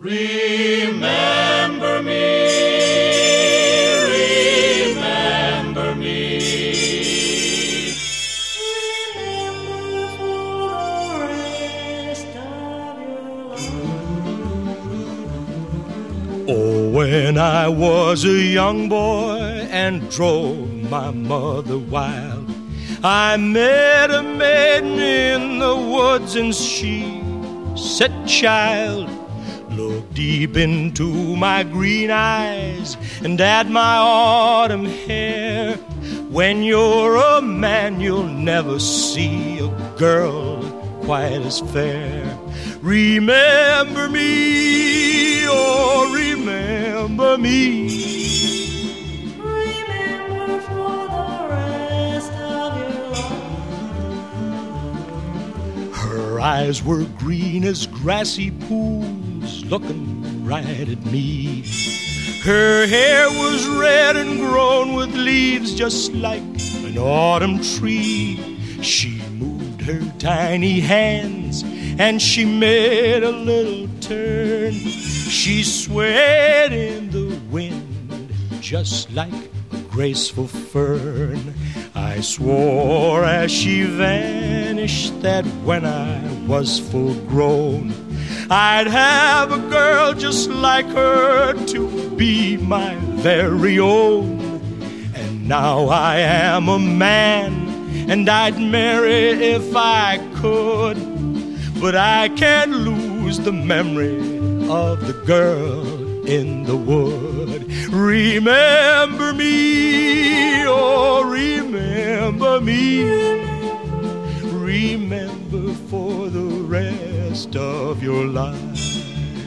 Remember me, remember me. Remember for the rest of your life. Oh, when I was a young boy and drove my mother wild, I met a maiden in the woods, and she said, "Child, look deep into my green eyes and at my autumn hair. When you're a man, you'll never see a girl quite as fair. Remember me, oh, remember me. Remember for the rest of your life." Her eyes were green as grassy pools, looking right at me. Her hair was red and grown with leaves just like an autumn tree. She moved her tiny hands and she made a little turn. She swayed in the wind just like a graceful fern. I swore as she vanished that when I was full grown, I'd have a girl just like her to be my very own. And now I am a man, and I'd marry if I could, but I can't lose the memory of the girl in the wood. Remember me, oh, remember me. Remember for the rest of your life.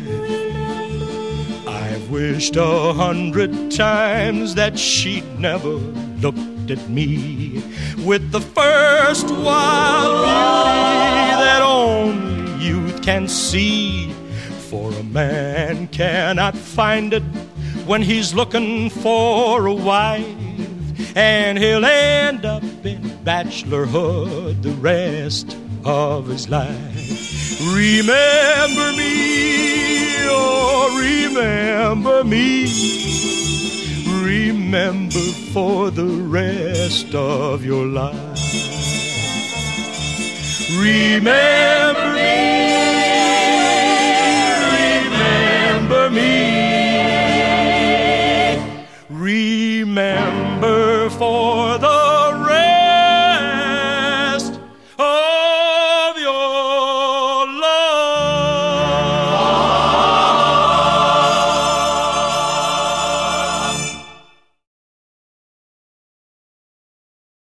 I've wished 100 times that she'd never looked at me with the first wild beauty that only youth can see. For a man cannot find it when he's looking for a wife, and he'll end up in bachelorhood the rest of his life. Remember me, oh, remember me. Remember for the rest of your life. Remember me.